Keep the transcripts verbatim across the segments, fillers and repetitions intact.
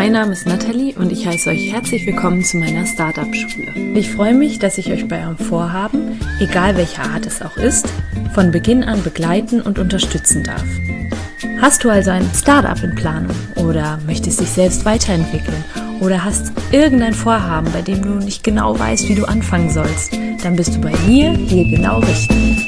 Mein Name ist Nathalie und ich heiße euch herzlich willkommen zu meiner Startup-Schule. Ich freue mich, dass ich euch bei eurem Vorhaben, egal welcher Art es auch ist, von Beginn an begleiten und unterstützen darf. Hast du also ein Startup in Planung oder möchtest dich selbst weiterentwickeln oder hast irgendein Vorhaben, bei dem du nicht genau weißt, wie du anfangen sollst, dann bist du bei mir hier genau richtig.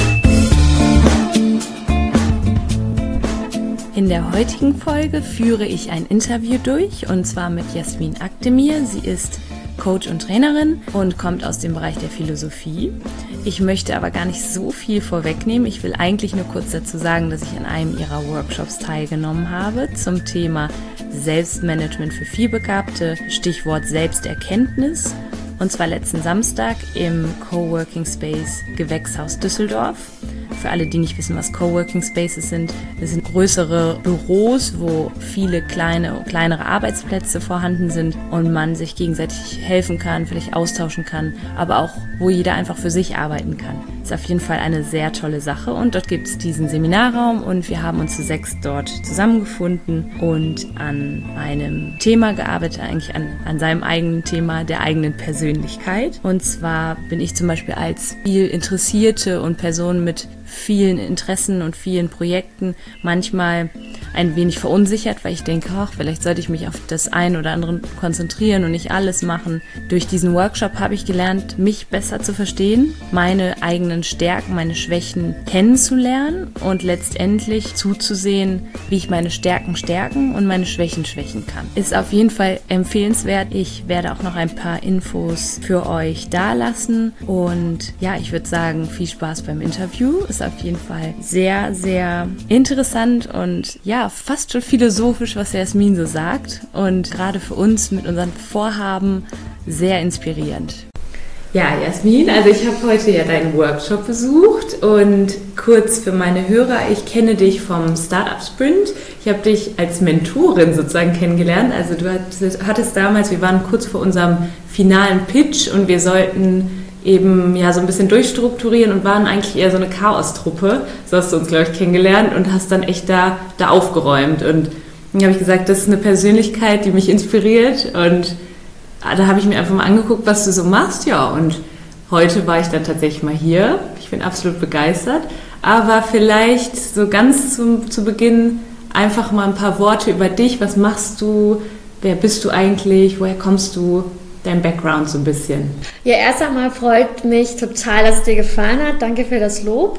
In der heutigen Folge führe ich ein Interview durch und zwar mit Jasmin Akdemir. Sie ist Coach und Trainerin und kommt aus dem Bereich der Philosophie. Ich möchte aber gar nicht so viel vorwegnehmen. Ich will eigentlich nur kurz dazu sagen, dass ich an einem ihrer Workshops teilgenommen habe zum Thema Selbstmanagement für Vielbegabte, Stichwort Selbsterkenntnis. Und zwar letzten Samstag im Coworking Space Gewächshaus Düsseldorf. Für alle, die nicht wissen, was Coworking Spaces sind, das sind größere Büros, wo viele kleine, kleinere Arbeitsplätze vorhanden sind und man sich gegenseitig helfen kann, vielleicht austauschen kann, aber auch, wo jeder einfach für sich arbeiten kann. Das ist auf jeden Fall eine sehr tolle Sache und dort gibt es diesen Seminarraum und wir haben uns zu sechs dort zusammengefunden und an einem Thema gearbeitet, eigentlich an, an seinem eigenen Thema, der eigenen Persönlichkeit. Und zwar bin ich zum Beispiel als viel Interessierte und Person mit vielen Interessen und vielen Projekten manchmal ein wenig verunsichert, weil ich denke, ach, vielleicht sollte ich mich auf das ein oder andere konzentrieren und nicht alles machen. Durch diesen Workshop habe ich gelernt, mich besser zu verstehen, meine eigenen Stärken, meine Schwächen kennenzulernen und letztendlich zuzusehen, wie ich meine Stärken stärken und meine Schwächen schwächen kann. Ist auf jeden Fall empfehlenswert. Ich werde auch noch ein paar Infos für euch dalassen und ja, ich würde sagen, viel Spaß beim Interview. Ist auf jeden Fall sehr, sehr interessant und ja, fast schon philosophisch, was Jasmin so sagt und gerade für uns mit unseren Vorhaben sehr inspirierend. Ja, Jasmin, also ich habe heute ja deinen Workshop besucht und kurz für meine Hörer, ich kenne dich vom Startup Sprint. Ich habe dich als Mentorin sozusagen kennengelernt. Also du hattest, hattest damals, wir waren kurz vor unserem finalen Pitch und wir sollten eben ja so ein bisschen durchstrukturieren und waren eigentlich eher so eine Chaos-Truppe. So hast du uns, glaube ich, kennengelernt und hast dann echt da, da aufgeräumt. Und dann habe ich gesagt, das ist eine Persönlichkeit, die mich inspiriert. Und da habe ich mir einfach mal angeguckt, was du so machst. Ja, und heute war ich dann tatsächlich mal hier. Ich bin absolut begeistert. Aber vielleicht so ganz zum, zu Beginn einfach mal ein paar Worte über dich. Was machst du? Wer bist du eigentlich? Woher kommst du? Dein Background so ein bisschen. Ja, erst einmal freut mich total, dass es dir gefallen hat. Danke für das Lob.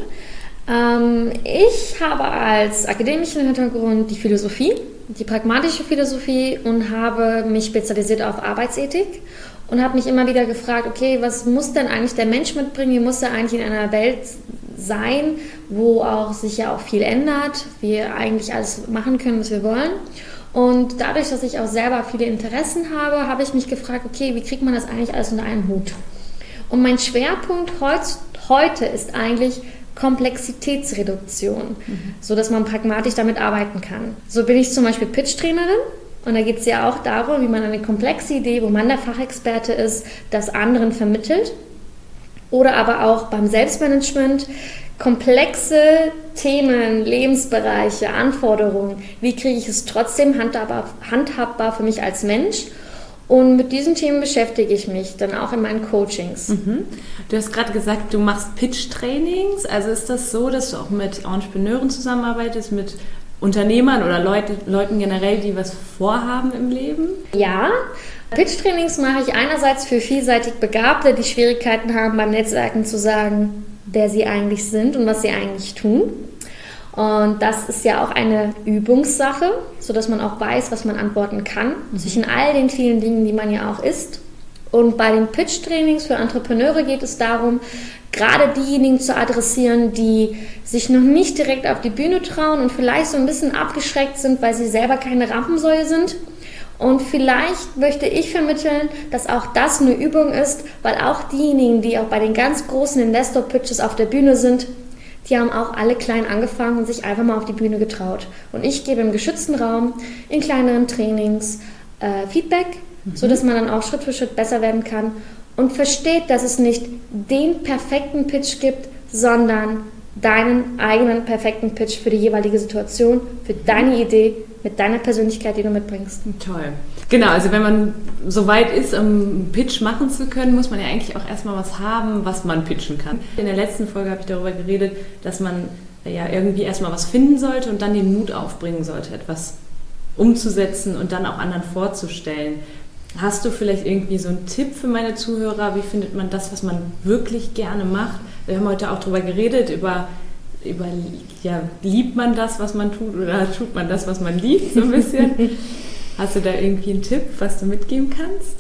Ähm, ich habe als akademischen Hintergrund die Philosophie, die pragmatische Philosophie und habe mich spezialisiert auf Arbeitsethik und habe mich immer wieder gefragt, okay, was muss denn eigentlich der Mensch mitbringen? Wie muss er eigentlich in einer Welt sein, wo auch sich ja auch viel ändert, wir eigentlich alles machen können, was wir wollen? Und dadurch, dass ich auch selber viele Interessen habe, habe ich mich gefragt, okay, wie kriegt man das eigentlich alles unter einen Hut? Und mein Schwerpunkt heutz, heute ist eigentlich Komplexitätsreduktion, mhm. so dass man pragmatisch damit arbeiten kann. So bin ich zum Beispiel Pitch-Trainerin und da geht es ja auch darum, wie man eine komplexe Idee, wo man der Fachexperte ist, das anderen vermittelt. Oder aber auch beim Selbstmanagement, komplexe Themen, Lebensbereiche, Anforderungen. Wie kriege ich es trotzdem handhabbar, handhabbar für mich als Mensch? Und mit diesen Themen beschäftige ich mich dann auch in meinen Coachings. Mhm. Du hast gerade gesagt, du machst Pitch-Trainings. Also ist das so, dass du auch mit Entrepreneuren zusammenarbeitest, mit Unternehmern oder Leute, Leuten generell, die was vorhaben im Leben? Ja, Pitch-Trainings mache ich einerseits für vielseitig Begabte, die Schwierigkeiten haben, beim Netzwerken zu sagen, wer sie eigentlich sind und was sie eigentlich tun. Und das ist ja auch eine Übungssache, sodass man auch weiß, was man antworten kann, mhm. zwischen all den vielen Dingen, die man ja auch ist. Und bei den Pitch-Trainings für Entrepreneure geht es darum, gerade diejenigen zu adressieren, die sich noch nicht direkt auf die Bühne trauen und vielleicht so ein bisschen abgeschreckt sind, weil sie selber keine Rampensäue sind. Und vielleicht möchte ich vermitteln, dass auch das eine Übung ist, weil auch diejenigen, die auch bei den ganz großen Investor-Pitches auf der Bühne sind, die haben auch alle klein angefangen und sich einfach mal auf die Bühne getraut. Und ich gebe im geschützten Raum, in kleineren Trainings, äh, Feedback, mhm. sodass man dann auch Schritt für Schritt besser werden kann und versteht, dass es nicht den perfekten Pitch gibt, sondern deinen eigenen perfekten Pitch für die jeweilige Situation, für deine Idee, mit deiner Persönlichkeit, die du mitbringst. Toll. Genau, also wenn man so weit ist, um einen Pitch machen zu können, muss man ja eigentlich auch erstmal was haben, was man pitchen kann. In der letzten Folge habe ich darüber geredet, dass man ja irgendwie erstmal was finden sollte und dann den Mut aufbringen sollte, etwas umzusetzen und dann auch anderen vorzustellen. Hast du vielleicht irgendwie so einen Tipp für meine Zuhörer? Wie findet man das, was man wirklich gerne macht? Wir haben heute auch darüber geredet, über, über ja, liebt man das, was man tut, oder tut man das, was man liebt, so ein bisschen? Hast du da irgendwie einen Tipp, was du mitgeben kannst?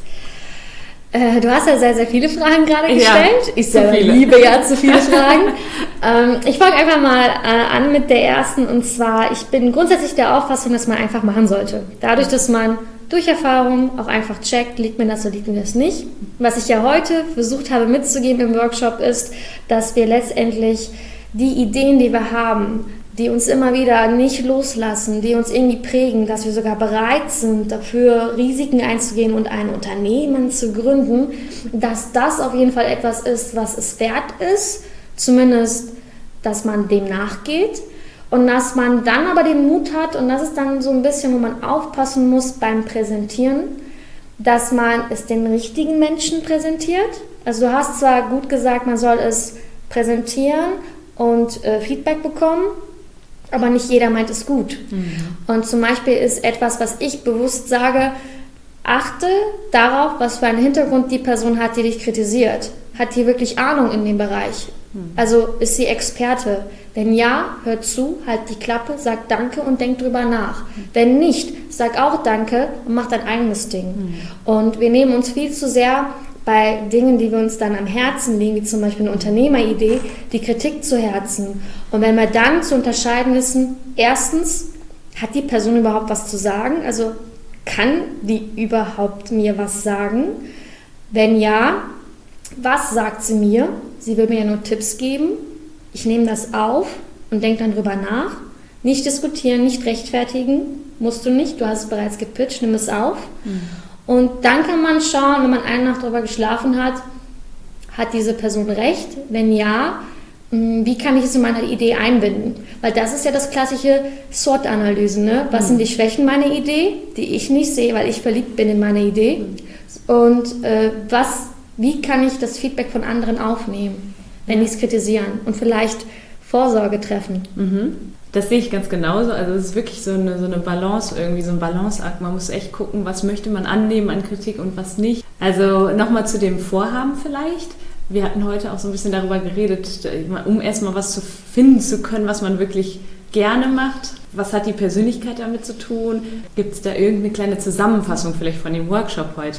Äh, du hast ja sehr, sehr viele Fragen gerade gestellt. Ja, ich selber liebe ja zu viele Fragen. ähm, ich fange einfach mal äh, an mit der ersten, und zwar, ich bin grundsätzlich der Auffassung, dass man einfach machen sollte. Dadurch, dass man durch Erfahrung auch einfach checkt, liegt mir das oder liegt mir das nicht. Was ich ja heute versucht habe mitzugeben im Workshop ist, dass wir letztendlich die Ideen, die wir haben, die uns immer wieder nicht loslassen, die uns irgendwie prägen, dass wir sogar bereit sind, dafür Risiken einzugehen und ein Unternehmen zu gründen, dass das auf jeden Fall etwas ist, was es wert ist, zumindest, dass man dem nachgeht. Und dass man dann aber den Mut hat, und das ist dann so ein bisschen, wo man aufpassen muss beim Präsentieren, dass man es den richtigen Menschen präsentiert. Also du hast zwar gut gesagt, man soll es präsentieren und äh, Feedback bekommen, aber nicht jeder meint es gut. Mhm. Und zum Beispiel ist etwas, was ich bewusst sage, achte darauf, was für einen Hintergrund die Person hat, die dich kritisiert. Hat die wirklich Ahnung in dem Bereich? Mhm. Also ist sie Experte? Wenn ja, hört zu, halt die Klappe, sag Danke und denk drüber nach. Mhm. Wenn nicht, sag auch Danke und mach dein eigenes Ding. Mhm. Und wir nehmen uns viel zu sehr bei Dingen, die wir uns dann am Herzen liegen, wie zum Beispiel eine Unternehmeridee, die Kritik zu Herzen. Und wenn wir dann zu unterscheiden wissen, erstens, hat die Person überhaupt was zu sagen? Also kann die überhaupt mir was sagen? Wenn ja, was sagt sie mir? Sie will mir ja nur Tipps geben. Ich nehme das auf und denke dann drüber nach. Nicht diskutieren, nicht rechtfertigen, musst du nicht. Du hast es bereits gepitcht, nimm es auf. Mhm. Und dann kann man schauen, wenn man eine Nacht darüber geschlafen hat, hat diese Person recht? Wenn ja, wie kann ich es in meine Idee einbinden? Weil das ist ja das klassische SWOT-Analyse. Ne? Was mhm. sind die Schwächen meiner Idee, die ich nicht sehe, weil ich verliebt bin in meine Idee? Mhm. Und äh, was, wie kann ich das Feedback von anderen aufnehmen, wenn die es kritisieren und vielleicht Vorsorge treffen? Mhm. Das sehe ich ganz genauso. Also es ist wirklich so eine, so eine Balance, irgendwie so ein Balanceakt. Man muss echt gucken, was möchte man annehmen an Kritik und was nicht. Also nochmal zu dem Vorhaben vielleicht. Wir hatten heute auch so ein bisschen darüber geredet, um erstmal was zu finden zu können, was man wirklich gerne macht. Was hat die Persönlichkeit damit zu tun? Gibt es da irgendeine kleine Zusammenfassung vielleicht von dem Workshop heute?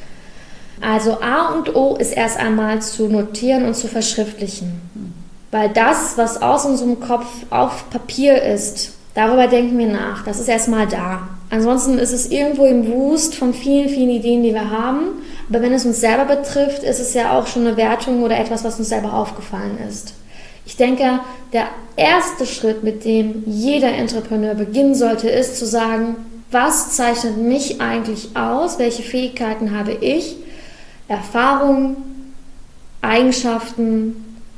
Also A und O ist erst einmal zu notieren und zu verschriftlichen. Weil das, was aus unserem Kopf auf Papier ist, darüber denken wir nach. Das ist erstmal da. Ansonsten ist es irgendwo im Wust von vielen, vielen Ideen, die wir haben. Aber wenn es uns selber betrifft, ist es ja auch schon eine Wertung oder etwas, was uns selber aufgefallen ist. Ich denke, der erste Schritt, mit dem jeder Entrepreneur beginnen sollte, ist zu sagen, was zeichnet mich eigentlich aus? Welche Fähigkeiten habe ich? Erfahrungen, Eigenschaften,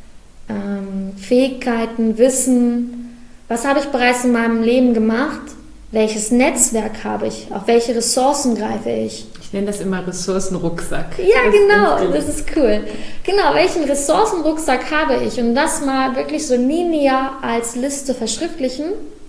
Ähm, Fähigkeiten, Wissen, was habe ich bereits in meinem Leben gemacht, welches Netzwerk habe ich, auf welche Ressourcen greife ich. Ich nenne das immer Ressourcenrucksack. Ja, das genau, das ist cool. Genau, welchen Ressourcenrucksack habe ich, und das mal wirklich so linear als Liste verschriftlichen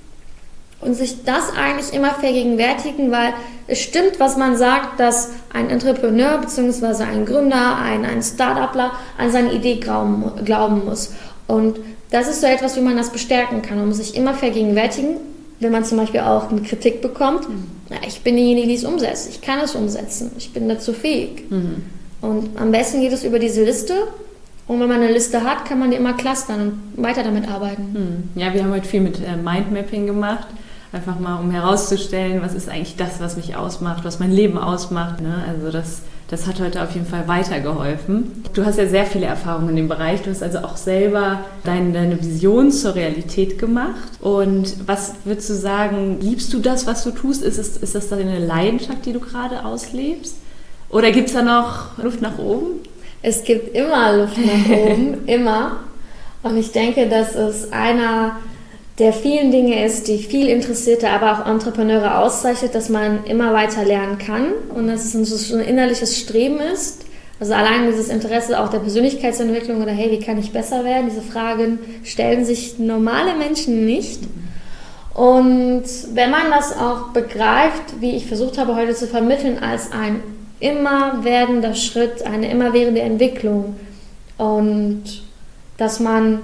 und sich das eigentlich immer vergegenwärtigen, weil es stimmt, was man sagt, dass ein Entrepreneur bzw. ein Gründer, ein, ein Start-upler an seine Idee glauben, glauben muss. Und das ist so etwas, wie man das bestärken kann. Man muss sich immer vergegenwärtigen, wenn man zum Beispiel auch eine Kritik bekommt, mhm. na, ich bin diejenige, die es umsetzt. Ich kann es umsetzen. Ich bin dazu fähig. Mhm. Und am besten geht es über diese Liste. Und wenn man eine Liste hat, kann man die immer clustern und weiter damit arbeiten. Mhm. Ja, wir haben heute viel mit äh, Mindmapping gemacht. Einfach mal, um herauszustellen, was ist eigentlich das, was mich ausmacht, was mein Leben ausmacht. Ne? Also das, das hat heute auf jeden Fall weitergeholfen. Du hast ja sehr viele Erfahrungen in dem Bereich. Du hast also auch selber deine, deine Vision zur Realität gemacht. Und was würdest du sagen, liebst du das, was du tust? Ist, es, ist das deine Leidenschaft, die du gerade auslebst? Oder gibt es da noch Luft nach oben? Es gibt immer Luft nach oben, immer. Und ich denke, das ist einer der vielen Dinge ist, die viel Interessierte, aber auch Entrepreneure auszeichnet, dass man immer weiter lernen kann und dass es ein, ein innerliches Streben ist. Also allein dieses Interesse auch der Persönlichkeitsentwicklung oder hey, wie kann ich besser werden? Diese Fragen stellen sich normale Menschen nicht. Und wenn man das auch begreift, wie ich versucht habe heute zu vermitteln, als ein immer werdender Schritt, eine immerwährende Entwicklung und dass man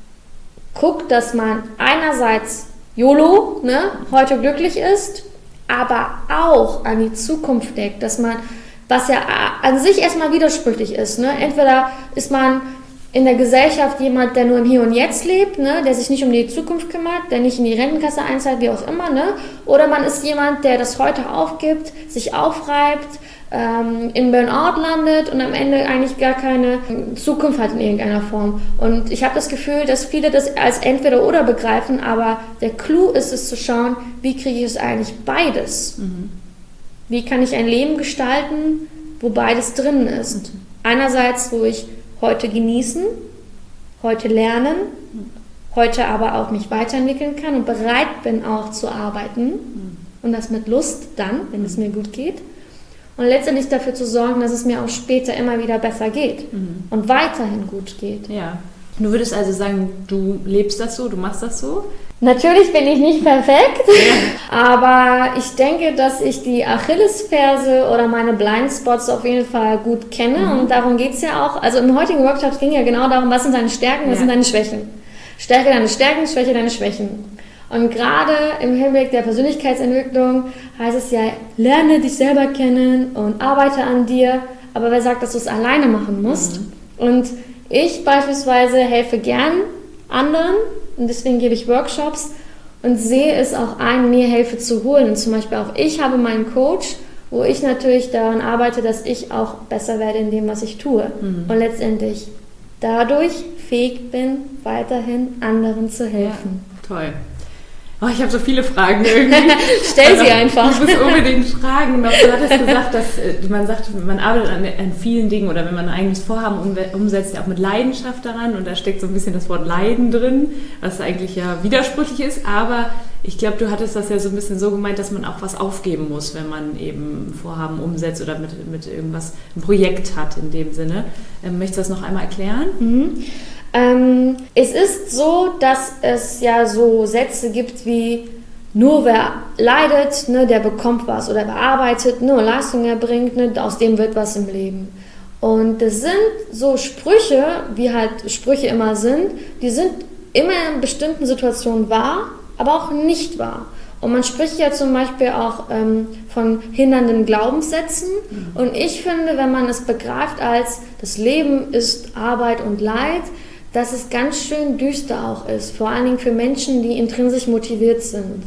guckt, dass man einerseits YOLO, ne, heute glücklich ist, aber auch an die Zukunft denkt, dass man, was ja an sich erstmal widersprüchlich ist, ne, entweder ist man in der Gesellschaft jemand, der nur im Hier und Jetzt lebt, ne, der sich nicht um die Zukunft kümmert, der nicht in die Rentenkasse einzahlt, wie auch immer, ne, oder man ist jemand, der das heute aufgibt, sich aufreibt, ähm, in Burnout landet und am Ende eigentlich gar keine Zukunft hat in irgendeiner Form. Und ich habe das Gefühl, dass viele das als entweder oder begreifen, aber der Clou ist es zu schauen, wie kriege ich es eigentlich beides? Mhm. Wie kann ich ein Leben gestalten, wo beides drin ist? Mhm. Einerseits, wo ich heute genießen, heute lernen, mhm. heute aber auch mich weiterentwickeln kann und bereit bin auch zu arbeiten mhm. und das mit Lust dann, wenn es mir gut geht. Und letztendlich dafür zu sorgen, dass es mir auch später immer wieder besser geht mhm. und weiterhin gut geht. Ja. Du würdest also sagen, du lebst das so, du machst das so? Natürlich bin ich nicht perfekt, ja. aber ich denke, dass ich die Achillesferse oder meine Blindspots auf jeden Fall gut kenne mhm. und darum geht es ja auch. Also im heutigen Workshop ging ja genau darum, was sind deine Stärken, was ja. sind deine Schwächen. Stärke deine Stärken, Schwäche deine Schwächen. Und gerade im Hinblick der Persönlichkeitsentwicklung heißt es ja, lerne dich selber kennen und arbeite an dir. Aber wer sagt, dass du es alleine machen musst? Mhm. Und ich beispielsweise helfe gern anderen und deswegen gebe ich Workshops und sehe es auch ein, mir Hilfe zu holen. Und zum Beispiel auch ich habe meinen Coach, wo ich natürlich daran arbeite, dass ich auch besser werde in dem, was ich tue. Mhm. Und letztendlich dadurch fähig bin, weiterhin anderen zu helfen. Ja, toll. Oh, ich habe so viele Fragen irgendwie. Stell sie einfach. Ich muss unbedingt fragen. Du hattest gesagt, dass man sagt, man arbeitet an, an vielen Dingen oder wenn man ein eigenes Vorhaben umsetzt, ja auch mit Leidenschaft daran und da steckt so ein bisschen das Wort Leiden drin, was eigentlich ja widersprüchlich ist, aber ich glaube, du hattest das ja so ein bisschen so gemeint, dass man auch was aufgeben muss, wenn man eben Vorhaben umsetzt oder mit, mit irgendwas ein Projekt hat in dem Sinne. Ähm, möchtest du das noch einmal erklären? Mhm. Ähm, es ist so, dass es ja so Sätze gibt wie nur wer leidet, ne, der bekommt was oder wer arbeitet, ne, Leistung erbringt, ne, aus dem wird was im Leben. Und das sind so Sprüche, wie halt Sprüche immer sind, die sind immer in bestimmten Situationen wahr, aber auch nicht wahr. Und man spricht ja zum Beispiel auch ähm, von hindernden Glaubenssätzen. Mhm. Und ich finde, wenn man es begreift als das Leben ist Arbeit und Leid, dass es ganz schön düster auch ist, vor allen Dingen für Menschen, die intrinsisch motiviert sind.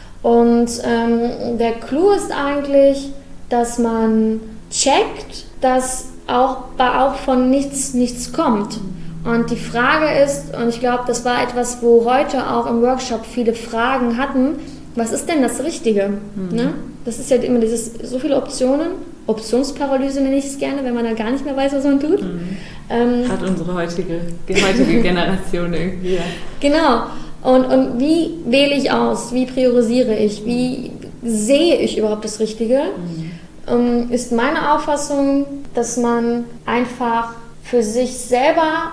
Und ähm, der Clou ist eigentlich, dass man checkt, dass auch, auch von nichts nichts kommt. Und die Frage ist, und ich glaube, das war etwas, wo heute auch im Workshop viele Fragen hatten, was ist denn das Richtige? Mhm. Ne? Das ist ja immer dieses, so viele Optionen, Optionsparalyse nenne ich es gerne, wenn man da gar nicht mehr weiß, was man tut. Mhm. Ähm, Hat unsere heutige, heutige Generation irgendwie. Ja. Genau. Und, und wie wähle ich aus? Wie priorisiere ich? Wie sehe ich überhaupt das Richtige? Mhm. Ähm, ist meine Auffassung, dass man einfach für sich selber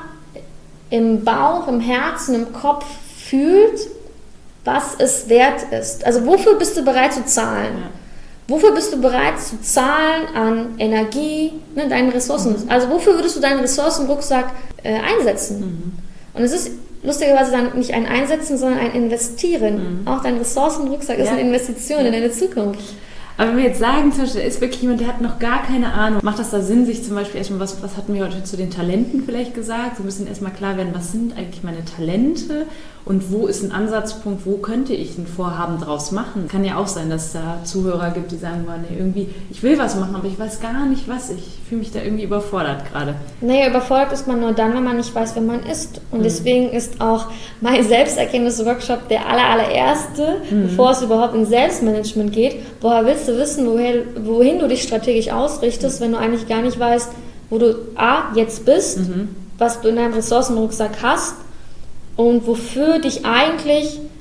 im Bauch, im Herzen, im Kopf fühlt, was es wert ist. Also wofür bist du bereit zu zahlen? Ja. Wofür bist du bereit zu zahlen an Energie, ne, deinen Ressourcen? Mhm. Also wofür würdest du deinen Ressourcenrucksack äh, einsetzen? Mhm. Und es ist lustigerweise dann nicht ein Einsetzen, sondern ein Investieren. Mhm. Auch dein Ressourcenrucksack ja. ist eine Investition ja. in deine Zukunft. Aber wenn wir jetzt sagen, zum Beispiel, da ist wirklich jemand, der hat noch gar keine Ahnung, macht das da Sinn, sich zum Beispiel erstmal, was, was hatten wir heute zu den Talenten vielleicht gesagt, so ein bisschen erstmal klar werden, was sind eigentlich meine Talente und wo ist ein Ansatzpunkt, wo könnte ich ein Vorhaben draus machen? Kann ja auch sein, dass es da Zuhörer gibt, die sagen, boah, nee, irgendwie, ich will was machen, aber ich weiß gar nicht was, ich fühle mich da irgendwie überfordert gerade. Naja, überfordert ist man nur dann, wenn man nicht weiß, wer man ist. Und mhm. deswegen ist auch mein Selbsterkenntnis-Workshop der aller, allererste, mhm. bevor es überhaupt in Selbstmanagement geht. Woher willst du wissen, woher, wohin du dich strategisch ausrichtest, mhm. wenn du eigentlich gar nicht weißt, wo du A, jetzt bist, mhm. was du in deinem Ressourcenrucksack hast, und wofür dich eigentlich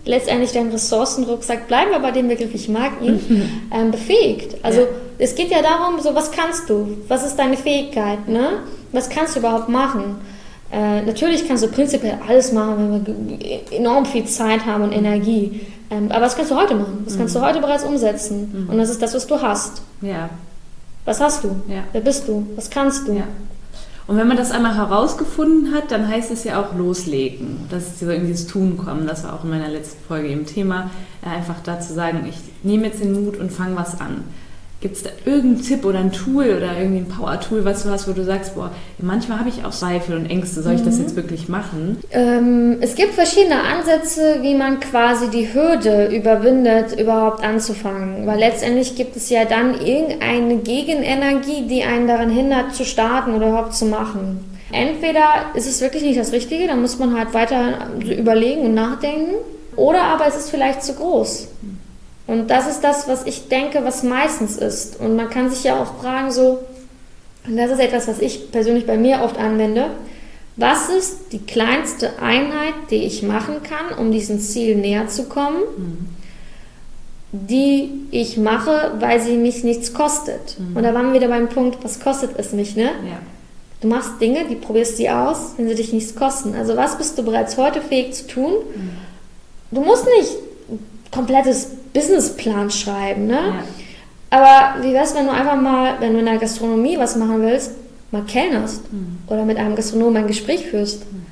letztendlich deinen Ressourcenrucksack, bleiben wir bei dem Begriff, ich mag ihn, ähm, befähigt. Also ja. Es geht ja darum, so was kannst du, was ist deine Fähigkeit, ne? Was kannst du überhaupt machen? Äh, natürlich kannst du prinzipiell alles machen, wenn wir enorm viel Zeit haben und Energie. Ähm, aber was kannst du heute machen? Was mhm. kannst du heute bereits umsetzen? Mhm. Und das ist das, was du hast. Ja. Was hast du? Ja. Wer bist du? Was kannst du? Ja. Und wenn man das einmal herausgefunden hat, dann heißt es ja auch loslegen. Das ist so in dieses Tun kommen. Das war auch in meiner letzten Folge eben Thema. Einfach da zu sagen, ich nehme jetzt den Mut und fange was an. Gibt es da irgendeinen Tipp oder ein Tool oder irgendwie ein Power-Tool, was du hast, wo du sagst, boah, manchmal habe ich auch Zweifel und Ängste, soll ich das jetzt wirklich machen? Ähm, es gibt verschiedene Ansätze, wie man quasi die Hürde überwindet, überhaupt anzufangen. Weil letztendlich gibt es ja dann irgendeine Gegenenergie, die einen daran hindert, zu starten oder überhaupt zu machen. Entweder ist es wirklich nicht das Richtige, dann muss man halt weiter überlegen und nachdenken. Oder aber es ist vielleicht zu groß. Und das ist das, was ich denke, was meistens ist. Und man kann sich ja auch fragen, so, und das ist etwas, was ich persönlich bei mir oft anwende, was ist die kleinste Einheit, die ich machen kann, um diesem Ziel näher zu kommen, mhm. die ich mache, weil sie mich nichts kostet. Mhm. Und da waren wir wieder beim Punkt, was kostet es mich, ne? Ja. Du machst Dinge, die probierst die aus, wenn sie dich nichts kosten. Also was bist du bereits heute fähig zu tun? Mhm. Du musst nicht ein komplettes Businessplan schreiben, ne? Ja. Aber wie wär's, wenn du einfach mal, wenn du in der Gastronomie was machen willst, mal kellnerst mhm. oder mit einem Gastronomen ein Gespräch führst, mhm.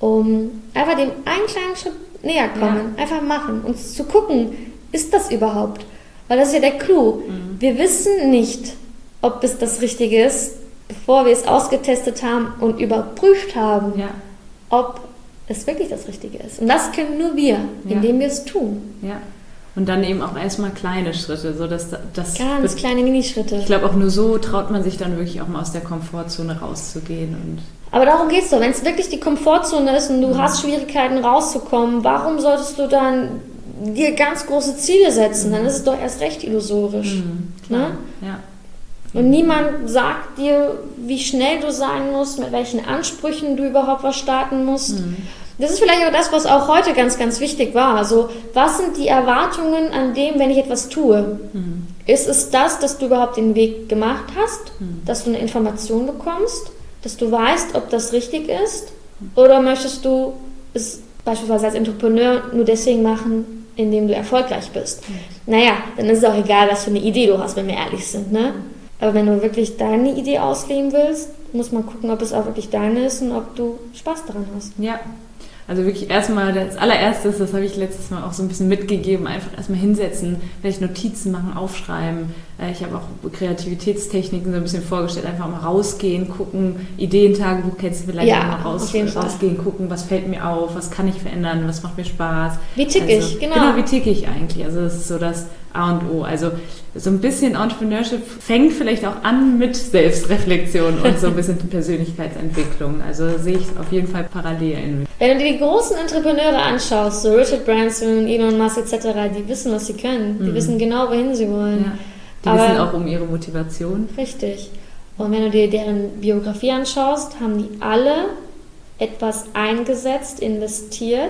um einfach dem einen kleinen Schritt näher kommen, ja. einfach machen und zu gucken, ist das überhaupt? Weil das ist ja der Clou. Mhm. Wir wissen nicht, ob es das Richtige ist, bevor wir es ausgetestet haben und überprüft haben, ja. ob es wirklich das Richtige ist. Und das können nur wir, indem ja. wir es tun. Ja. Und dann eben auch erstmal kleine Schritte. So dass das Ganz wird, kleine Minischritte. Ich glaube, auch nur so traut man sich dann wirklich auch mal aus der Komfortzone rauszugehen. Und aber darum geht es doch. Wenn es wirklich die Komfortzone ist und du mhm. hast Schwierigkeiten rauszukommen, warum solltest du dann dir ganz große Ziele setzen? Mhm. Dann ist es doch erst recht illusorisch. Mhm, ne? Ja. Und niemand sagt dir, wie schnell du sein musst, mit welchen Ansprüchen du überhaupt was starten musst. Mhm. Das ist vielleicht auch das, was auch heute ganz, ganz wichtig war. Also, was sind die Erwartungen an dem, wenn ich etwas tue? Mhm. Ist es das, dass du überhaupt den Weg gemacht hast, mhm. dass du eine Information bekommst, dass du weißt, ob das richtig ist? Oder möchtest du es beispielsweise als Entrepreneur nur deswegen machen, indem du erfolgreich bist? Mhm. Naja, dann ist es auch egal, was für eine Idee du hast, wenn wir ehrlich sind, ne? Aber wenn du wirklich deine Idee ausleben willst, muss man gucken, ob es auch wirklich deine ist und ob du Spaß daran hast. Ja. Also wirklich erstmal, das allererstes, das habe ich letztes Mal auch so ein bisschen mitgegeben, einfach erstmal hinsetzen, vielleicht Notizen machen, aufschreiben. Ich habe auch Kreativitätstechniken so ein bisschen vorgestellt, einfach mal rausgehen, gucken, Ideentagebuch kennst du vielleicht, ja, mal raus, rausgehen, gucken, was fällt mir auf, was kann ich verändern, was macht mir Spaß. Wie tick also, ich, genau. Genau, wie tick ich eigentlich, also das ist so das A und O. Also so ein bisschen Entrepreneurship fängt vielleicht auch an mit Selbstreflexion und so ein bisschen Persönlichkeitsentwicklung. Also sehe ich auf jeden Fall Parallelen. Wenn du dir die großen Entrepreneure anschaust, so Richard Branson, Elon Musk et cetera, die wissen, was sie können. Die mhm. wissen genau, wohin sie wollen. Ja. Die Aber, wissen auch um ihre Motivation. Richtig. Und wenn du dir deren Biografie anschaust, haben die alle etwas eingesetzt, investiert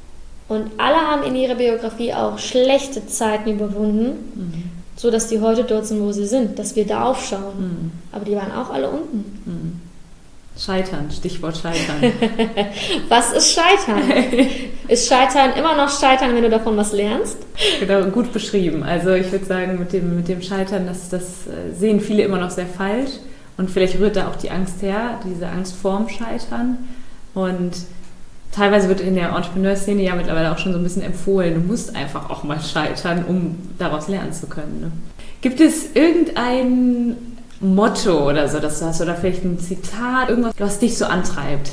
und alle haben in ihrer Biografie auch schlechte Zeiten überwunden, mhm. sodass die heute dort sind, wo sie sind, dass wir da aufschauen. Mhm. Aber die waren auch alle unten. Mhm. Scheitern, Stichwort Scheitern. Was ist Scheitern? Ist Scheitern immer noch Scheitern, wenn du davon was lernst? Genau, gut beschrieben. Also ich würde sagen, mit dem, mit dem Scheitern, das, das sehen viele immer noch sehr falsch. Und vielleicht rührt da auch die Angst her, diese Angst vorm Scheitern. Und teilweise wird in der Entrepreneur-Szene ja mittlerweile auch schon so ein bisschen empfohlen, du musst einfach auch mal scheitern, um daraus lernen zu können. Ne? Gibt es irgendein Motto oder so, das du hast, oder vielleicht ein Zitat, irgendwas, was dich so antreibt?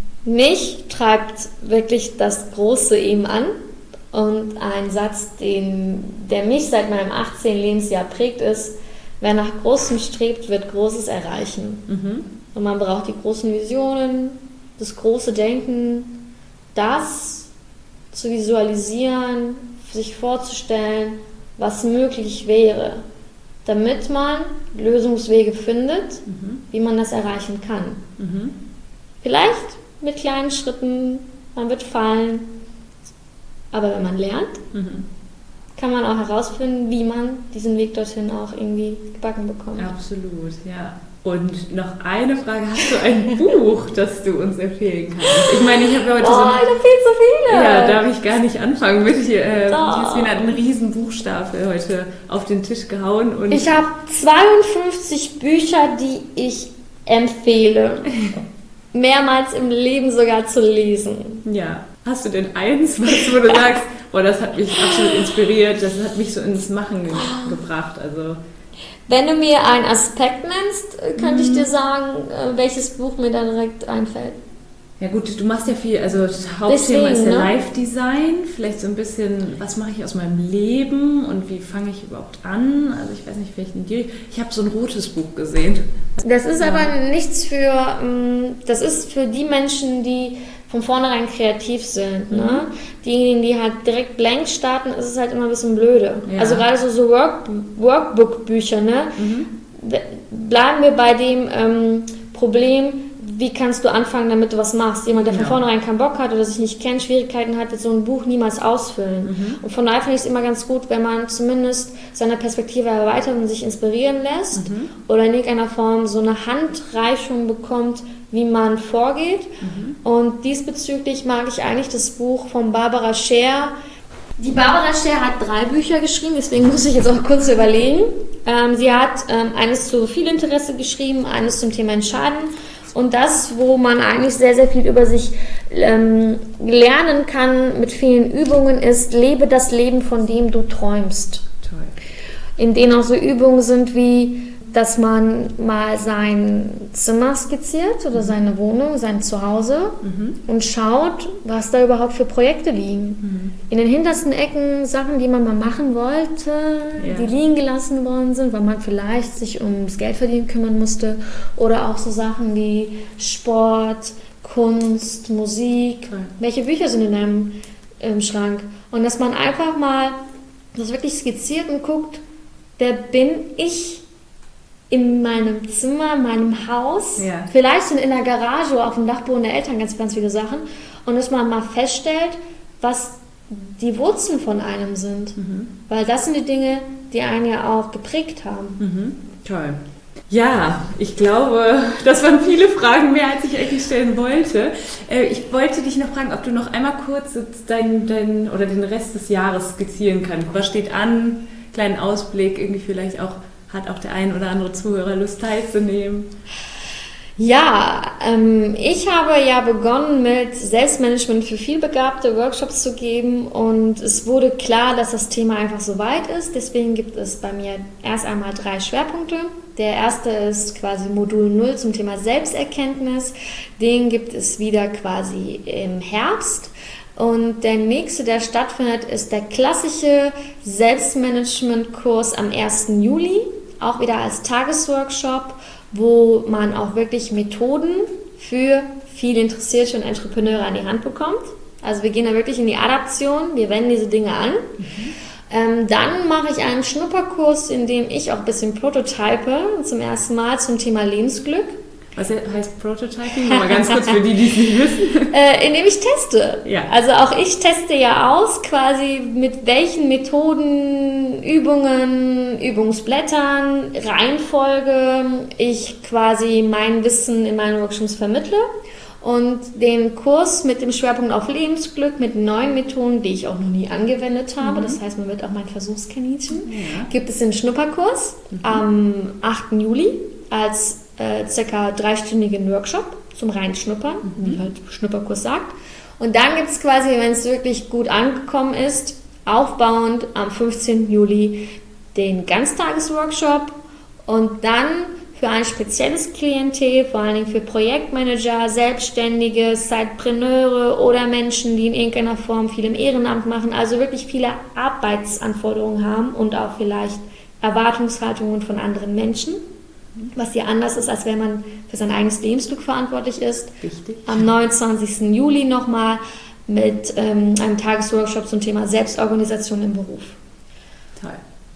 Mich treibt wirklich das Große eben an und ein Satz, den, der mich seit meinem achtzehnten Lebensjahr prägt, ist: Wer nach Großem strebt, wird Großes erreichen. Mhm. Und man braucht die großen Visionen, das große Denken, das zu visualisieren, sich vorzustellen, was möglich wäre, damit man Lösungswege findet, mhm. wie man das erreichen kann. Mhm. Vielleicht mit kleinen Schritten, man wird fallen, Aber wenn man lernt, mhm. kann man auch herausfinden, wie man diesen Weg dorthin auch irgendwie gebacken bekommt. Absolut, ja. Und noch eine Frage, hast du ein Buch, das du uns empfehlen kannst? Ich meine, ich habe ja heute oh, so... Oh, da fehlen so viele! Ja, darf ich gar nicht anfangen mit hier. Äh, Jasmin hat einen riesen Buchstapel heute auf den Tisch gehauen. Und ich habe zweiundfünfzig Bücher, die ich empfehle, mehrmals im Leben sogar zu lesen. Ja. Hast du denn eins, was wo du sagst, boah, das hat mich absolut inspiriert, das hat mich so ins Machen ge- gebracht, also... Wenn du mir einen Aspekt nennst, könnte ich dir sagen, welches Buch mir da direkt einfällt. Ja gut, du machst ja viel, also das Hauptthema ist ja ne? Live-Design, vielleicht so ein bisschen, was mache ich aus meinem Leben und wie fange ich überhaupt an? Also ich weiß nicht, vielleicht in die, ich habe so ein rotes Buch gesehen. Das ist ja. aber nichts für, das ist für die Menschen, die von vornherein kreativ sind. Mhm. Ne? Diejenigen, die halt direkt blank starten, ist es halt immer ein bisschen blöde. Ja. Also gerade so, so Work, Workbook-Bücher, ne? Mhm. Bleiben wir bei dem ähm, Problem, wie kannst du anfangen, damit du was machst? Jemand, der von ja. vornherein keinen Bock hat oder sich nicht kennt, Schwierigkeiten hat, wird so ein Buch niemals ausfüllen. Mhm. Und von daher finde ich es immer ganz gut, wenn man zumindest seine Perspektive erweitert und sich inspirieren lässt mhm. oder in irgendeiner Form so eine Handreichung bekommt, wie man vorgeht. Mhm. Und diesbezüglich mag ich eigentlich das Buch von Barbara Scher. Die Barbara Scher hat drei Bücher geschrieben, deswegen muss ich jetzt auch kurz überlegen. Ähm, sie hat ähm, eines zu Vielinteresse geschrieben, eines zum Thema Entscheiden und das, wo man eigentlich sehr, sehr viel über sich ähm, lernen kann mit vielen Übungen, ist: Lebe das Leben, von dem du träumst. Toll. In denen auch so Übungen sind wie, dass man mal sein Zimmer skizziert oder seine Wohnung, sein Zuhause mhm. und schaut, was da überhaupt für Projekte liegen. Mhm. In den hintersten Ecken Sachen, die man mal machen wollte, ja. die liegen gelassen worden sind, weil man vielleicht sich ums Geldverdienen kümmern musste, oder auch so Sachen wie Sport, Kunst, Musik. Okay. Welche Bücher sind in deinem im Schrank? Und dass man einfach mal das wirklich skizziert und guckt, wer bin ich in meinem Zimmer, meinem Haus, ja. vielleicht in der Garage oder auf dem Dachboden der Eltern, ganz, ganz viele Sachen. Und dass man mal feststellt, was die Wurzeln von einem sind. Mhm. Weil das sind die Dinge, die einen ja auch geprägt haben. Mhm. Toll. Ja, ich glaube, das waren viele Fragen mehr, als ich eigentlich stellen wollte. Ich wollte dich noch fragen, ob du noch einmal kurz dein, dein, oder den Rest des Jahres skizzieren kannst. Was steht an? Kleinen Ausblick, irgendwie vielleicht auch, hat auch der ein oder andere Zuhörer Lust teilzunehmen? Ja, ähm, ich habe ja begonnen mit Selbstmanagement für vielbegabte Workshops zu geben und es wurde klar, dass das Thema einfach so weit ist. Deswegen gibt es bei mir erst einmal drei Schwerpunkte. Der erste ist quasi Modul null zum Thema Selbsterkenntnis. Den gibt es wieder quasi im Herbst. Und der nächste, der stattfindet, ist der klassische Selbstmanagement-Kurs am ersten Juli, auch wieder als Tagesworkshop, wo man auch wirklich Methoden für viel Interessierte und Entrepreneure an die Hand bekommt. Also wir gehen da wirklich in die Adaption, wir wenden diese Dinge an. Mhm. Ähm, dann mache ich einen Schnupperkurs, in dem ich auch ein bisschen prototype, zum ersten Mal zum Thema Lebensglück. Was heißt Prototyping? Mal ganz kurz für die, die es nicht wissen. Äh, indem ich teste. Ja. Also auch ich teste ja aus, quasi mit welchen Methoden, Übungen, Übungsblättern, Reihenfolge ich quasi mein Wissen in meinen Workshops vermittle. Und den Kurs mit dem Schwerpunkt auf Lebensglück, mit neuen Methoden, die ich auch noch nie angewendet habe, mhm. das heißt, man wird auch mein Versuchskaninchen, ja. gibt es den Schnupperkurs mhm. am achten Juli als äh, circa dreistündigen Workshop zum Reinschnuppern, mhm. wie halt Schnupperkurs sagt. Und dann gibt es quasi, wenn es wirklich gut angekommen ist, aufbauend am fünfzehnten Juli den Ganztagesworkshop und dann für ein spezielles Klientel, vor allen Dingen für Projektmanager, Selbstständige, Sidepreneure oder Menschen, die in irgendeiner Form viel im Ehrenamt machen, also wirklich viele Arbeitsanforderungen haben und auch vielleicht Erwartungshaltungen von anderen Menschen, was hier anders ist, als wenn man für sein eigenes Lebensglück verantwortlich ist. Richtig. Am neunundzwanzigsten Juli nochmal mit ähm, einem Tagesworkshop zum Thema Selbstorganisation im Beruf. Toll.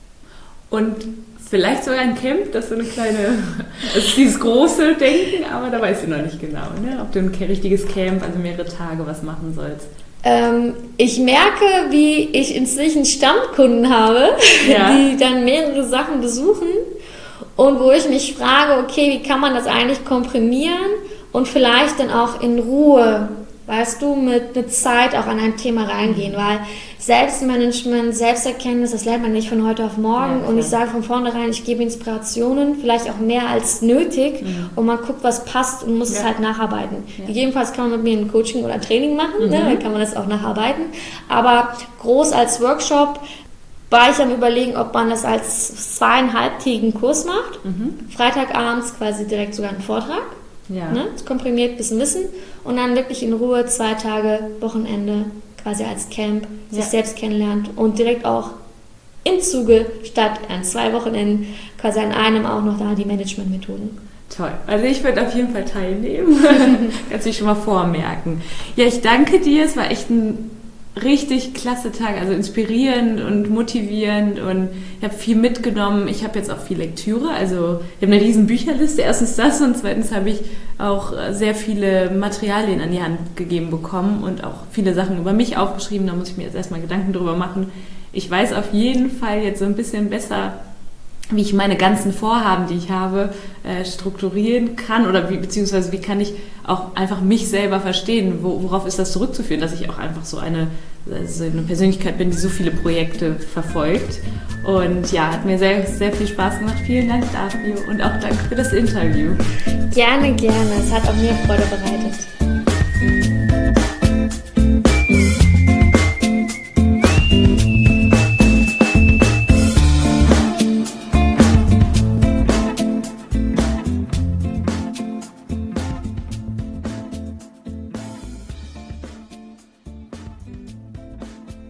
Und vielleicht sogar ein Camp, das ist so eine kleine, das ist dieses große Denken, aber da weißt du noch nicht genau, ne? Ob du ein richtiges Camp, also mehrere Tage, was machen sollst. Ähm, ich merke, wie ich inzwischen Stammkunden habe, ja. die dann mehrere Sachen besuchen und wo ich mich frage, okay, wie kann man das eigentlich komprimieren und vielleicht dann auch in Ruhe, weißt du, mit, mit Zeit auch an ein Thema reingehen, weil Selbstmanagement, Selbsterkenntnis, das lernt man nicht von heute auf morgen. Ja, und ich sage von vornherein, ich gebe Inspirationen, vielleicht auch mehr als nötig, mhm. und man guckt, was passt und muss ja. es halt nacharbeiten. Ja. Gegebenenfalls kann man mit mir ein Coaching oder Training machen, mhm. ne? Dann kann man das auch nacharbeiten. Aber groß als Workshop war ich am Überlegen, ob man das als zweieinhalbtägigen Kurs macht. Mhm. Freitagabends quasi direkt sogar einen Vortrag. Ja. Ne? Komprimiert, bisschen Wissen und dann wirklich in Ruhe zwei Tage, Wochenende, quasi als Camp, ja. sich selbst kennenlernt und direkt auch im Zuge statt an zwei Wochenenden quasi an einem auch noch da die Managementmethoden. Toll, also ich würde auf jeden Fall teilnehmen. Kannst du dich schon mal vormerken. Ja, ich danke dir, es war echt ein richtig klasse Tag, also inspirierend und motivierend und ich habe viel mitgenommen. Ich habe jetzt auch viel Lektüre, also ich habe eine riesen Bücherliste, erstens das und zweitens habe ich auch sehr viele Materialien an die Hand gegeben bekommen und auch viele Sachen über mich aufgeschrieben, da muss ich mir jetzt erstmal Gedanken drüber machen. Ich weiß auf jeden Fall jetzt so ein bisschen besser, wie ich meine ganzen Vorhaben, die ich habe, äh, strukturieren kann oder wie, beziehungsweise wie kann ich auch einfach mich selber verstehen, wo, worauf ist das zurückzuführen, dass ich auch einfach so eine, so eine Persönlichkeit bin, die so viele Projekte verfolgt. Und ja, hat mir sehr, sehr viel Spaß gemacht. Vielen Dank dafür und auch danke für das Interview. Gerne, gerne. Es hat auch mir Freude bereitet.